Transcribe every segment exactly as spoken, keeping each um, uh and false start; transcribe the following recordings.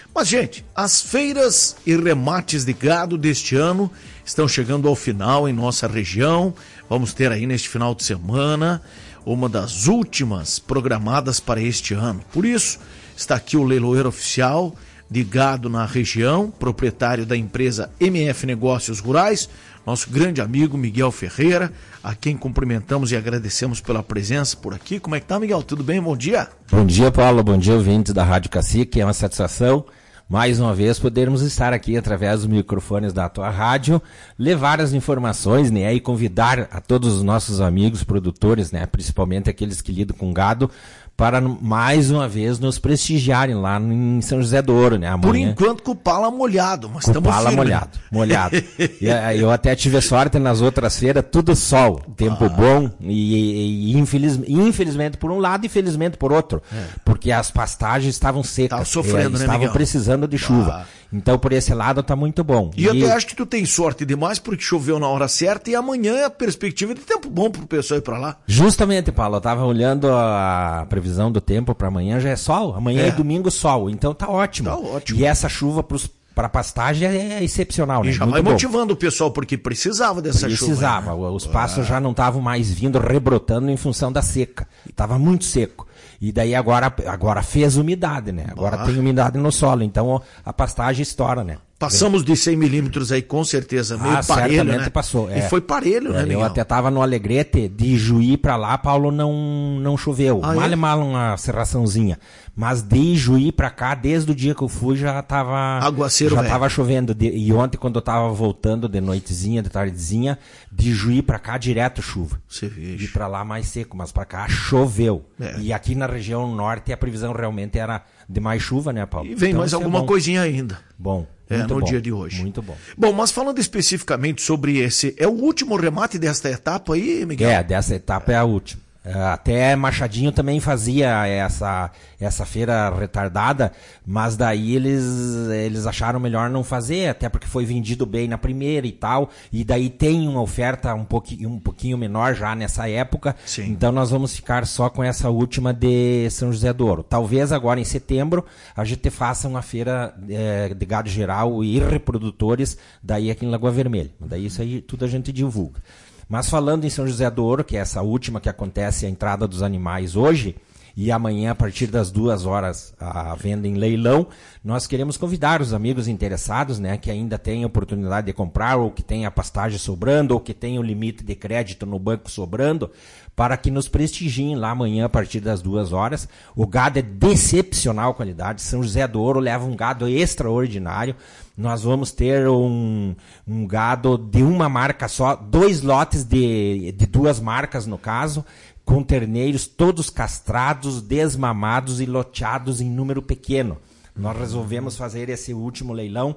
Mas, gente, as feiras e remates de gado deste ano estão chegando ao final em nossa região. Vamos ter aí neste final de semana uma das últimas programadas para este ano. Por isso, está aqui o leiloeiro oficial de gado na região, proprietário da empresa M F Negócios Rurais, nosso grande amigo Miguel Ferreira, a quem cumprimentamos e agradecemos pela presença por aqui. Como é que tá, Miguel? Tudo bem? Bom dia. Bom dia, Paulo. Bom dia, ouvintes da Rádio Cacique. É uma satisfação, mais uma vez, podermos estar aqui através dos microfones da tua rádio, levar as informações, né, e convidar a todos os nossos amigos produtores, né, principalmente aqueles que lidam com gado, para mais uma vez nos prestigiarem lá em São José do Ouro, né? Amanhã. Por enquanto com o pala molhado, mas com estamos pala firme. molhado, molhado. E, eu até tive sorte nas outras feiras, tudo sol, tempo ah. bom e, e infeliz, infelizmente por um lado e felizmente por outro, é. porque as pastagens estavam secas, Tava sofrendo, é, né, estavam Miguel? precisando de chuva. Ah. Então, por esse lado, tá muito bom. E, e eu até acho que tu tem sorte demais, porque choveu na hora certa e amanhã é a perspectiva de tempo bom pro pessoal ir pra lá. Justamente, Paulo, eu tava olhando a previsão do tempo para amanhã, já é sol. Amanhã é, é domingo, sol. Então tá ótimo. Tá ótimo. E essa chuva pros para pastagem é excepcional, né? E já muito vai bom. Motivando o pessoal, porque precisava dessa precisava. chuva. Precisava. Os pastos ah. já não estavam mais vindo, rebrotando em função da seca. Tava muito seco. E daí agora, agora fez umidade, né? Agora ah. tem umidade no solo, então a pastagem estoura, né? Passamos de cem milímetros aí, com certeza, meio ah, parelho, certamente né? passou. É. E foi parelho, é, né, Miguel? Eu até tava no Alegrete, de Juí pra lá, Paulo, não, não choveu. Ah, mal é? e mal uma serraçãozinha. Mas de Juí pra cá, desde o dia que eu fui, já tava... Aguaceiro, Já velho. tava chovendo. De, e ontem, quando eu tava voltando de noitezinha, de tardezinha, de Juí pra cá, direto chuva. Você veja. E pra lá mais seco, mas pra cá choveu. É. E aqui na região norte, a previsão realmente era de mais chuva, né, Paulo? E vem então, mais alguma é coisinha ainda. Bom. É, Muito no bom, dia de hoje. Muito bom. Bom, mas falando especificamente sobre esse, é o último remate desta etapa aí, Miguel? É, dessa etapa é, é a última. Até Machadinho também fazia essa, essa feira retardada, mas daí eles, eles acharam melhor não fazer, até porque foi vendido bem na primeira e tal, e daí tem uma oferta um pouquinho, um pouquinho menor já nessa época. Sim. Então nós vamos ficar só com essa última de São José do Ouro. Talvez agora em setembro a gente faça uma feira é, de gado geral e reprodutores daí aqui em Lagoa Vermelha. Daí isso aí tudo a gente divulga. Mas falando em São José do Ouro, que é essa última que acontece a entrada dos animais hoje, e amanhã a partir das duas horas a venda em leilão, nós queremos convidar os amigos interessados, né, que ainda têm a oportunidade de comprar, ou que têm a pastagem sobrando, ou que têm o limite de crédito no banco sobrando, para que nos prestigiem lá amanhã a partir das duas horas. O gado é de excepcional qualidade, São José do Ouro leva um gado extraordinário. Nós vamos ter um, um gado de uma marca só, dois lotes de, de duas marcas no caso, com terneiros todos castrados, desmamados e loteados em número pequeno. Nós resolvemos fazer esse último leilão,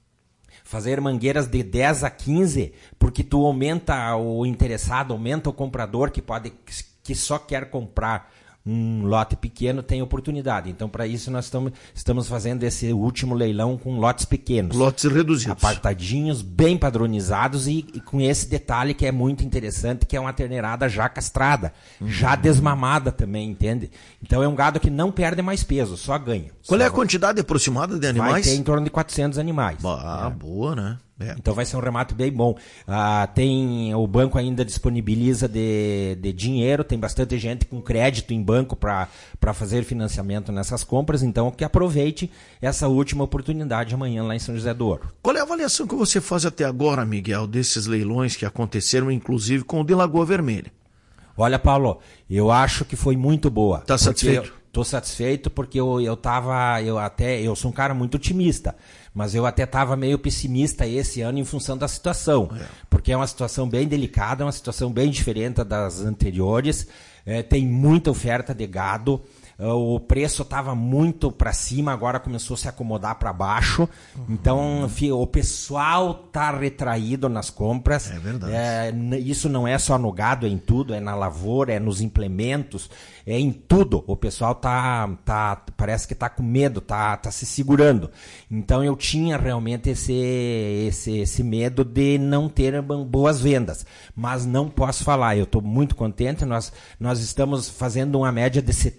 fazer mangueiras de dez a quinze, porque tu aumenta o interessado, aumenta o comprador que pode, que só quer comprar um lote pequeno, tem oportunidade. Então, para isso, nós estamos, estamos fazendo esse último leilão com lotes pequenos. Lotes reduzidos. Apartadinhos, bem padronizados e, e com esse detalhe que é muito interessante, que é uma terneirada já castrada, uhum. já desmamada também, entende? Então, é um gado que não perde mais peso, só ganha. Qual só é a quantidade aproximada de animais? Vai ter em torno de quatrocentos animais. Ah, é. Boa, né? É. Então vai ser um remate bem bom. Ah, tem, o banco ainda disponibiliza de, de dinheiro, tem bastante gente com crédito em banco para fazer financiamento nessas compras, então que aproveite essa última oportunidade amanhã lá em São José do Ouro. Qual é a avaliação que você faz até agora, Miguel, desses leilões que aconteceram, inclusive com o de Lagoa Vermelha? Olha, Paulo, eu acho que foi muito boa. Tá satisfeito? Estou satisfeito porque eu, eu tava, eu até, eu sou um cara muito otimista, mas eu até estava meio pessimista esse ano em função da situação, é. porque é uma situação bem delicada, uma situação bem diferente das anteriores, é, tem muita oferta de gado, o preço estava muito para cima, agora começou a se acomodar para baixo, uhum. então o pessoal está retraído nas compras. É verdade. É, isso não é só no gado, é em tudo, é na lavoura, é nos implementos, é em tudo. O pessoal tá, tá parece que está com medo, tá, tá se segurando. Então eu tinha realmente esse, esse, esse medo de não ter boas vendas, mas não posso falar, eu estou muito contente, nós, nós estamos fazendo uma média de setenta, setenta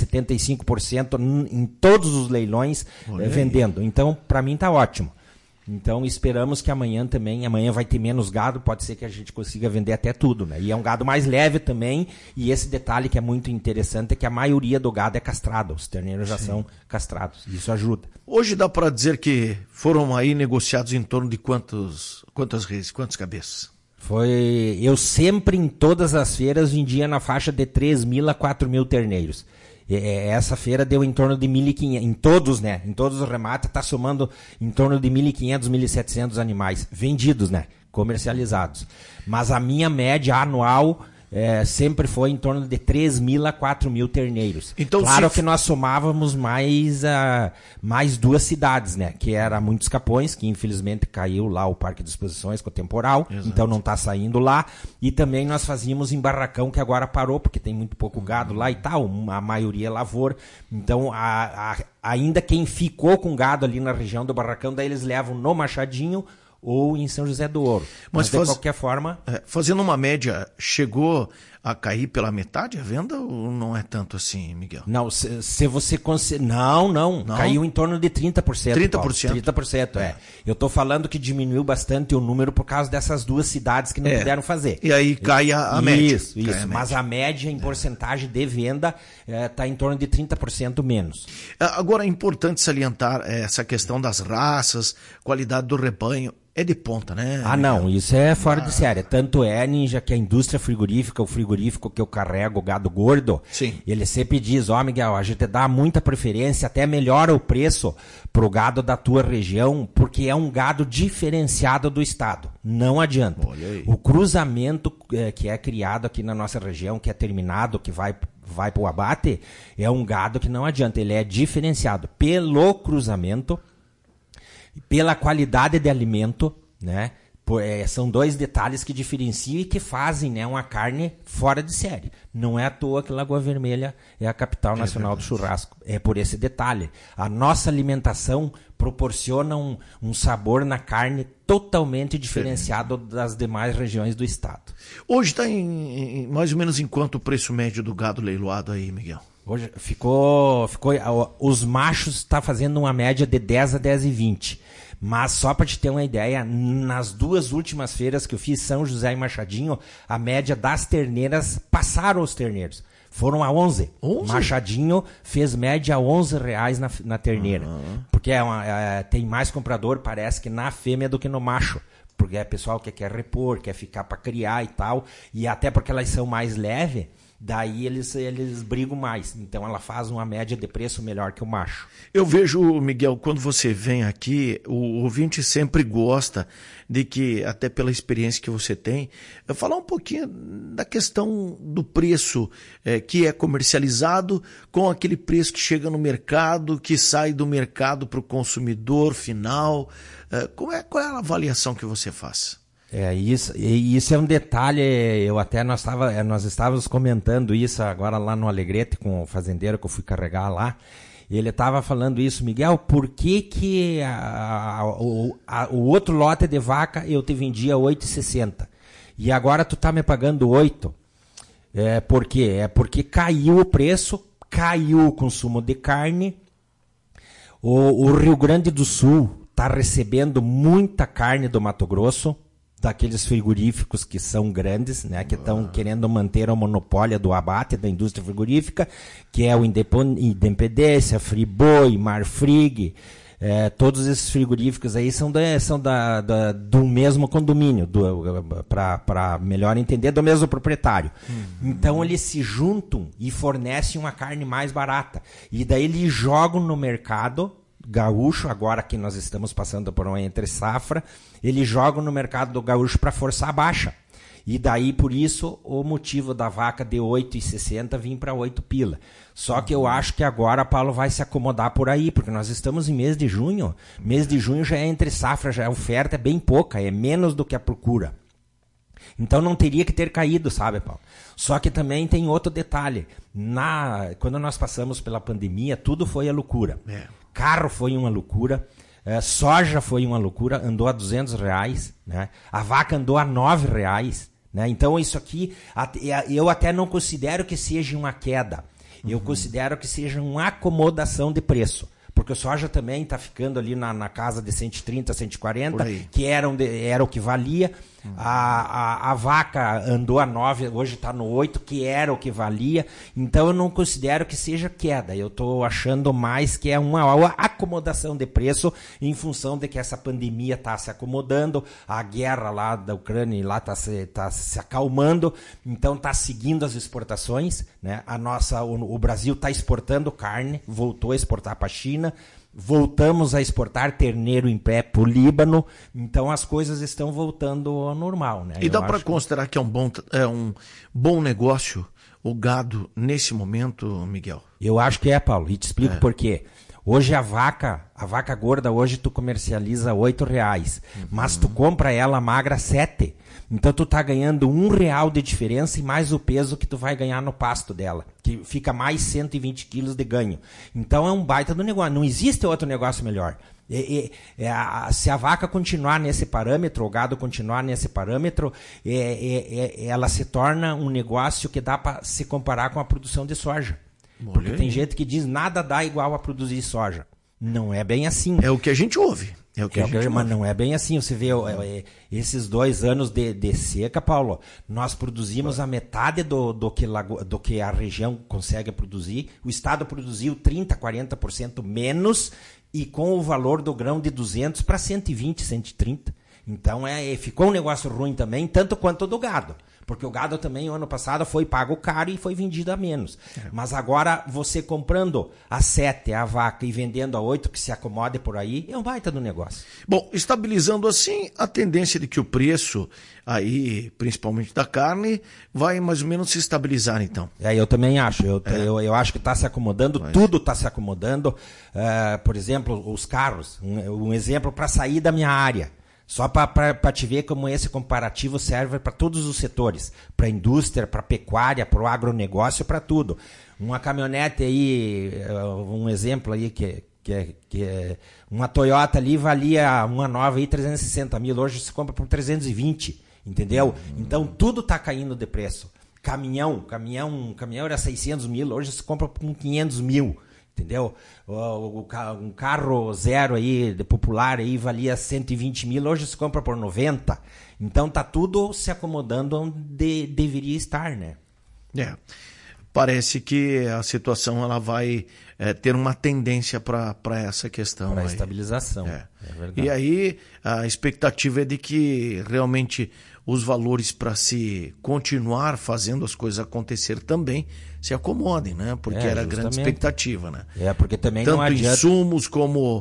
setenta e cinco por cento em todos os leilões eh, vendendo. Então, para mim tá ótimo. Então esperamos que amanhã também, amanhã vai ter menos gado, pode ser que a gente consiga vender até tudo, né? E é um gado mais leve também, e esse detalhe que é muito interessante é que a maioria do gado é castrado, os terneiros já Sim. são castrados, isso ajuda. Hoje dá para dizer que foram aí negociados em torno de quantos, quantas reses, quantas cabeças? Foi, eu sempre em todas as feiras vendia na faixa de três mil a quatro mil terneiros. Essa feira deu em torno de mil e quinhentos, em todos, né? Em todos os remates, está somando em torno de mil e quinhentos, mil e setecentos animais vendidos, né? Comercializados. Mas a minha média anual é, sempre foi em torno de três mil a quatro mil terneiros. Então, claro se... que nós somávamos mais, uh, mais duas cidades, né? Que era Muitos Capões, que infelizmente caiu lá o Parque de Exposições com o temporal, Exato. Então não está saindo lá. E também nós fazíamos em Barracão, que agora parou, porque tem muito pouco gado lá e tal, a maioria é lavoura. Então, a, a, ainda quem ficou com gado ali na região do Barracão, daí eles levam no Machadinho ou em São José do Ouro. Mas, Mas faz, de qualquer forma... É, fazendo uma média, chegou a cair pela metade a venda ou não é tanto assim, Miguel? Não, se, se você... Conse... Não, não, não, caiu em torno de trinta por cento. trinta por cento? Paulo. trinta por cento, é. é. Eu estou falando que diminuiu bastante o número por causa dessas duas cidades que não é. puderam fazer. E aí cai a, a média. Isso, isso. A Mas média. a média em porcentagem de venda está é, em torno de trinta por cento menos. Agora é importante salientar essa questão das raças, qualidade do rebanho. É de ponta, né? Ah, não, isso é fora ah. de série. Tanto é, Ninja, que a indústria frigorífica, o frigorífico que eu carrego, o gado gordo, Sim. ele sempre diz, ó, oh, Miguel, a gente dá muita preferência, até melhora o preço pro gado da tua região, porque é um gado diferenciado do estado. Não adianta. O cruzamento é, que é criado aqui na nossa região, que é terminado, que vai... vai pro abate, é um gado que não adianta. Ele é diferenciado pelo cruzamento, pela qualidade de alimento, né? Por, é, são dois detalhes que diferenciam e que fazem, né, uma carne fora de série. Não é à toa que Lagoa Vermelha é a capital nacional é do churrasco. É por esse detalhe. A nossa alimentação proporciona um, um sabor na carne totalmente diferenciado das demais regiões do estado. Hoje está em, em mais ou menos em quanto o preço médio do gado leiloado aí, Miguel? Hoje ficou, ficou os machos está fazendo uma média de dez a dez e vinte. Mas só para te ter uma ideia, nas duas últimas feiras que eu fiz, São José e Machadinho, a média das terneiras passaram os terneiros. Foram a onze. onze? Machadinho fez média a onze reais na, na terneira. Uhum. Porque é uma, é, tem mais comprador, parece que na fêmea do que no macho. Porque é pessoal que quer repor, quer ficar para criar e tal. E até porque elas são mais leves, daí eles, eles brigam mais. Então ela faz uma média de preço melhor que o macho. Eu vejo, Miguel, quando você vem aqui, o ouvinte sempre gosta de que, até pela experiência que você tem, falar um pouquinho da questão do preço é, que é comercializado com aquele preço que chega no mercado, que sai do mercado para o consumidor final. É, qual, é, qual é a avaliação que você faz? É, isso, isso é um detalhe, eu até nós, tava, nós estávamos comentando isso agora lá no Alegrete com o fazendeiro que eu fui carregar lá, e ele estava falando isso, Miguel, por que que a, a, o, a, o outro lote de vaca eu te vendia oito reais e sessenta centavos e agora tu tá me pagando oito? É, por quê? É porque caiu o preço, caiu o consumo de carne, o, o Rio Grande do Sul está recebendo muita carne do Mato Grosso, daqueles frigoríficos que são grandes, né, que estão ah. querendo manter o monopólio do abate da indústria frigorífica, que é o Independência, Friboi, Marfrig, é, todos esses frigoríficos aí são, da, são da, da, do mesmo condomínio, para melhor entender, do mesmo proprietário. Uhum. Então eles se juntam e fornecem uma carne mais barata. E daí eles jogam no mercado gaúcho, agora que nós estamos passando por uma entre-safra, eles jogam no mercado do gaúcho para forçar a baixa. E daí, por isso, o motivo da vaca de oito reais e sessenta centavos vir para oito pila. Só que eu acho que agora, Paulo, vai se acomodar por aí, porque nós estamos em mês de junho. Mês de junho já é entre-safra, já a oferta é bem pouca, é menos do que a procura. Então não teria que ter caído, sabe, Paulo? Só que também tem outro detalhe. Na, quando nós passamos pela pandemia, tudo foi a loucura. É. Carro foi uma loucura, é, soja foi uma loucura, andou a duzentos reais, né? A vaca andou a nove reais, né? Então isso aqui, eu até não considero que seja uma queda. Eu considero que seja uma acomodação de preço. Porque o soja também está ficando ali na, na casa de cento e trinta, cento e quarenta, que era, um de, era o que valia. Uhum. A, a, a vaca andou a nove, hoje está no oito, que era o que valia. Então eu não considero que seja queda. Eu estou achando mais que é uma, uma acomodação de preço em função de que essa pandemia está se acomodando, a guerra lá da Ucrânia lá está se, tá se acalmando, então está seguindo as exportações, né? A nossa, o, o Brasil está exportando carne, voltou a exportar para a China. Voltamos a exportar terneiro em pé para o Líbano, então as coisas estão voltando ao normal, né? E dá para considerar que é um bom, é um bom negócio o gado nesse momento, Miguel? Eu acho que é, Paulo, e te explico é. por quê. Hoje a vaca, a vaca gorda, hoje tu comercializa oito reais, uhum. mas tu compra ela magra sete. Então tu tá ganhando um real de diferença e mais o peso que tu vai ganhar no pasto dela, que fica mais cento e vinte quilos de ganho. Então é um baita do negócio, não existe outro negócio melhor. E, e, é, a, se a vaca continuar nesse parâmetro, o gado continuar nesse parâmetro, é, é, é, ela se torna um negócio que dá para se comparar com a produção de soja. Olha Porque aí. Tem gente que diz nada dá igual a produzir soja. Não é bem assim. É o que a gente ouve. É o que é, a gente mas ouve. Não é bem assim. Você vê é, esses dois anos de, de seca, Paulo, nós produzimos a metade do, do, que, do que a região consegue produzir. O estado produziu trinta, quarenta por cento menos e com o valor do grão de duzentos para cento e vinte, cento e trinta. Então é, ficou um negócio ruim também, tanto quanto o do gado. Porque o gado também, ano passado, foi pago caro e foi vendido a menos. É. Mas agora, você comprando a sete, a vaca, e vendendo a oito, que se acomode por aí, é um baita do negócio. Bom, estabilizando assim, a tendência de que o preço, aí, principalmente da carne, vai mais ou menos se estabilizar, então. É, eu também acho. Eu, é. eu, eu acho que está se acomodando, Mas... tudo está se acomodando. Uh, por exemplo, os carros. Um, um exemplo para sair da minha área. Só para te ver como esse comparativo serve para todos os setores, para a indústria, para a pecuária, para o agronegócio, para tudo. Uma caminhonete aí, um exemplo aí, que, que, que é uma Toyota ali valia uma nova aí trezentos e sessenta mil, hoje se compra por trezentos e vinte, entendeu? Então tudo está caindo de preço. Caminhão, caminhão, caminhão era seiscentos mil, hoje se compra por quinhentos mil. Entendeu? O, o, um carro zero aí, de popular aí, valia cento e vinte mil, hoje se compra por noventa. Então tá tudo se acomodando onde deveria estar, né? É. Parece que a situação ela vai é, ter uma tendência para essa questão. Para a estabilização. É. É verdade. E aí a expectativa é de que realmente os valores para se continuar fazendo as coisas acontecer também se acomodem, né? Porque é, era a grande expectativa, né? É, porque também Tanto não adianta... insumos como uh,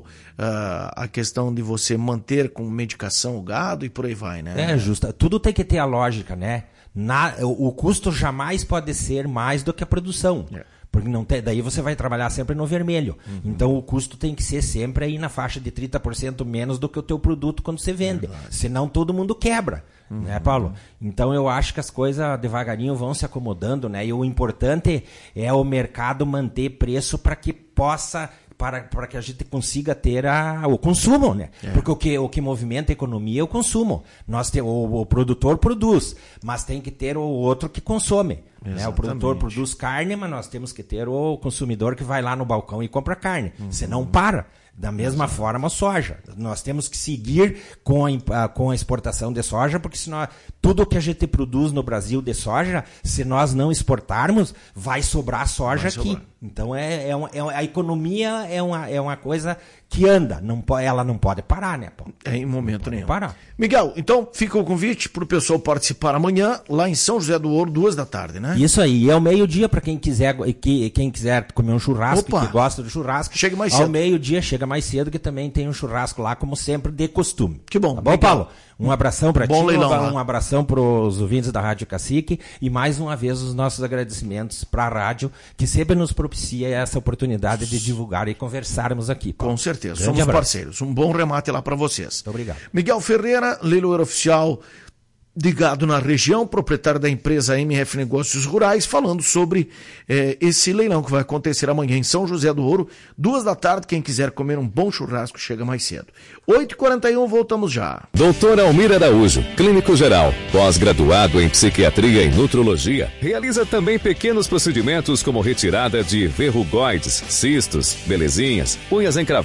a questão de você manter com medicação o gado e por aí vai, né? É, justa. Tudo tem que ter a lógica, né? Na, o, o custo jamais pode ser mais do que a produção. É. Porque não tem, daí você vai trabalhar sempre no vermelho. Uhum. Então o custo tem que ser sempre aí na faixa de trinta por cento menos do que o teu produto quando você vende. Verdade. Senão todo mundo quebra. Uhum. Né, Paulo? Então eu acho que as coisas devagarinho vão se acomodando, né? E o importante é o mercado manter preço para que possa... Para, para que a gente consiga ter a, o consumo, né? É. Porque o que, o que movimenta a economia é o consumo. Nós tem, o, o produtor produz, mas tem que ter o outro que consome. Né? O produtor produz carne, mas nós temos que ter o consumidor que vai lá no balcão e compra carne. Uhum. Senão para. Da mesma Exato. forma, a soja. Nós temos que seguir com a, com a exportação de soja, porque senão tudo que a gente produz no Brasil de soja, se nós não exportarmos, vai sobrar soja vai aqui. Sobrar. Então, é, é, uma, é a economia é uma, é uma coisa que anda. Não, ela não pode parar, né, Paulo? É, em momento nenhum. Parar. Miguel, então fica o convite para o pessoal participar amanhã, lá em São José do Ouro, duas da tarde, né? Isso aí. É o meio-dia para quem quiser, que, quem quiser comer um churrasco, Opa. que gosta de churrasco. Chega mais cedo. Ao meio-dia, chega mais cedo, que também tem um churrasco lá, como sempre, de costume. Que bom. Tá bom, Paulo? Um abração para ti, leilão, um abração para os ouvintes da Rádio Cacique e mais uma vez os nossos agradecimentos para a rádio, que sempre nos propicia essa oportunidade de divulgar e conversarmos aqui. Paulo. Com certeza, somos abraço. parceiros. Um bom remate lá para vocês. Muito obrigado. Miguel Ferreira, leiloeiro oficial de gado na região, proprietário da empresa M F Negócios Rurais, falando sobre eh, esse leilão que vai acontecer amanhã em São José do Ouro, duas da tarde. Quem quiser comer um bom churrasco chega mais cedo. oito e quarenta e um, voltamos já. Doutor Almir Araújo, clínico geral, pós-graduado em psiquiatria e nutrologia, realiza também pequenos procedimentos como retirada de verrugoides, cistos, belezinhas, unhas encravadas,